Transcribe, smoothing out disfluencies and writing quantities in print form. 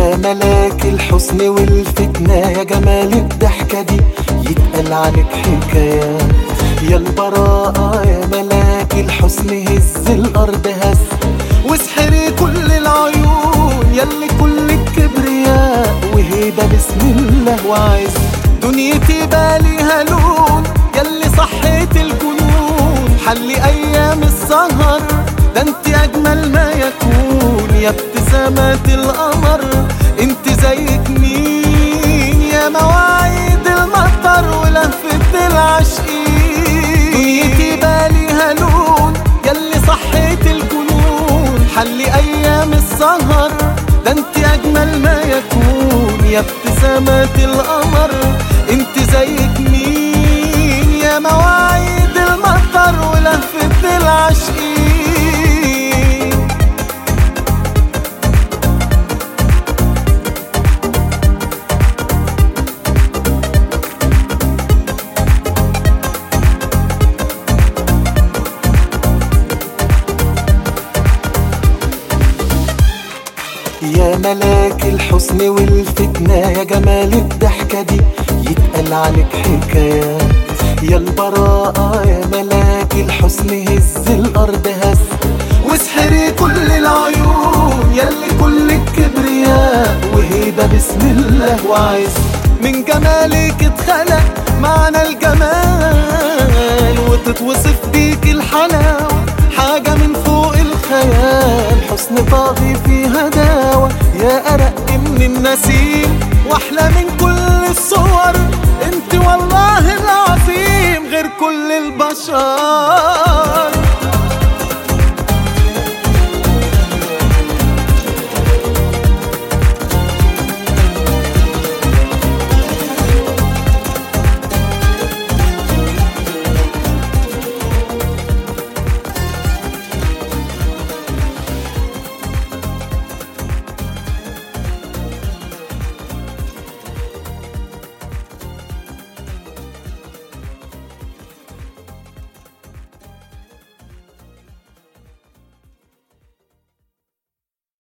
يا ملاك الحسن والفتنة، يا جمال الضحكة دي يتقال عنك حكايات. يا البراءة يا ملاك الحسن، هز الأرض هز واسحري كل العيون، ياللي كل الكبرياء وهيبة بسم الله وعز. دنيتي باليها لون، ياللي صحيت الجنون، حلي أيام السهر ده انت أجمل ما يكون. يا ابتسامات القمر انت زيك مين، يا مواعيد المطر ولهفة العاشقين. دنيتي باليها لون، ياللي صحيت الجنون، حلي أيام السهر ده انت أجمل ما يكون. يا ابتسامات القمر انت زيك مين، يا مواعيد المطر ولهفة العاشقين. يا ملاك الحسن والفتنة، يا جمال الضحكة دي يتقال عنك حكايات. يا البراءة يا ملاك الحسن، هز الأرض هز واسحري كل العيون، ياللي كل الكبرياء وهيبة بسم الله وعز. من جمالك اتخلق معنى الجمال، وتتوصف بيك الحلاوة حاجة من فوق الخيال. حسن طاغي فيها داوة، يا أرق من النسيم واحلى من كل الصور. انت والله العظيم غير كل البشر.